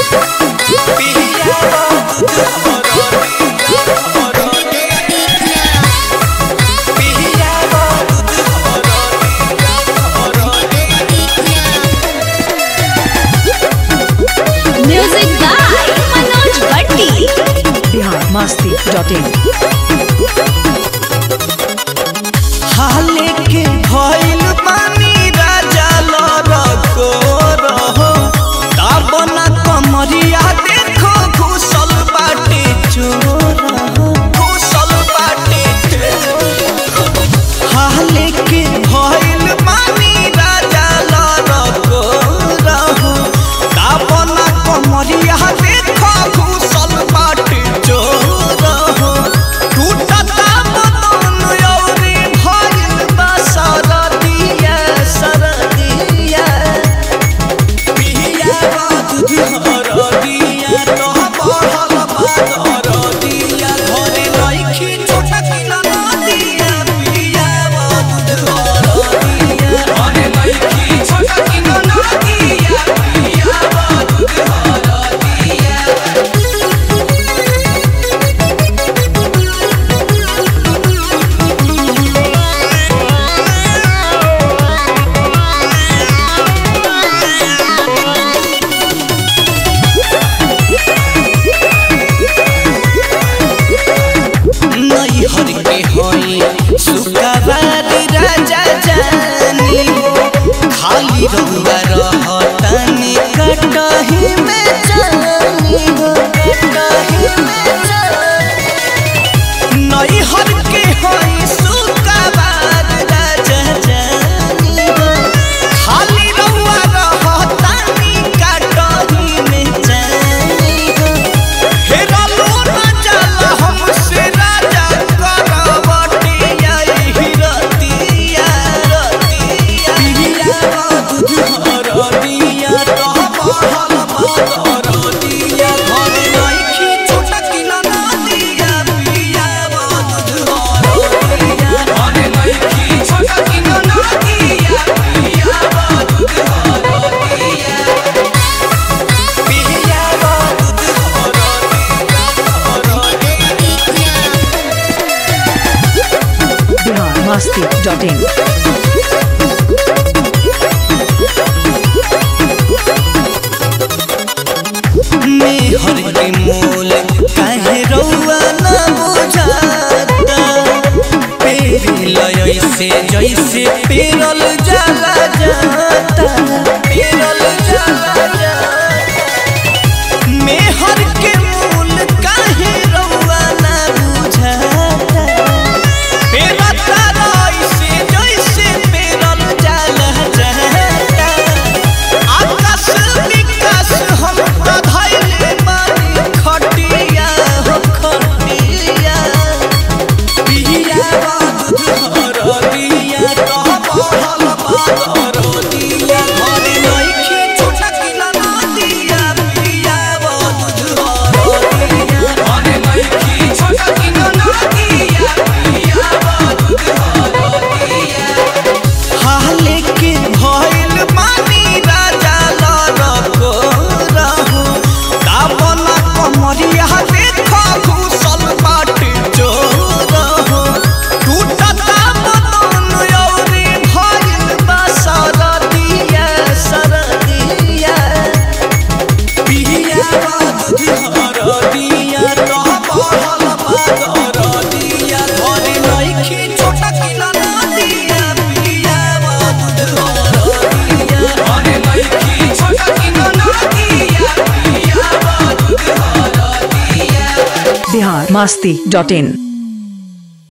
masti.in हाले के भइल पानी राजा लरको रहो दाबना कमरिया देखो घुसल बाटे चोर घुसल बाटे हाले के भइल पानी राजा लरको रहो दाबना कमरिया देखो घुसल बाटे चोर खाली रहुआ रहतनी कटही में जानी हो कटही में जानी नई हर के होई सुकाबार राजा जानी हो खाली रहुआ रहतनी कटही में जानी हो हेरा लो ना जाला हमसे राजा करवटिया हिरतिया masti.in हर के मोल काहे रउआ ना बुझाता पेरिल ऐसे जैसे पेरल जाला जाता पेरल जाला जाता मेहर के मोल काहे रउआ ना बुझाता पेरता ऐसे जैसे पेरल जाला जाता आकाश विकास हम masti.in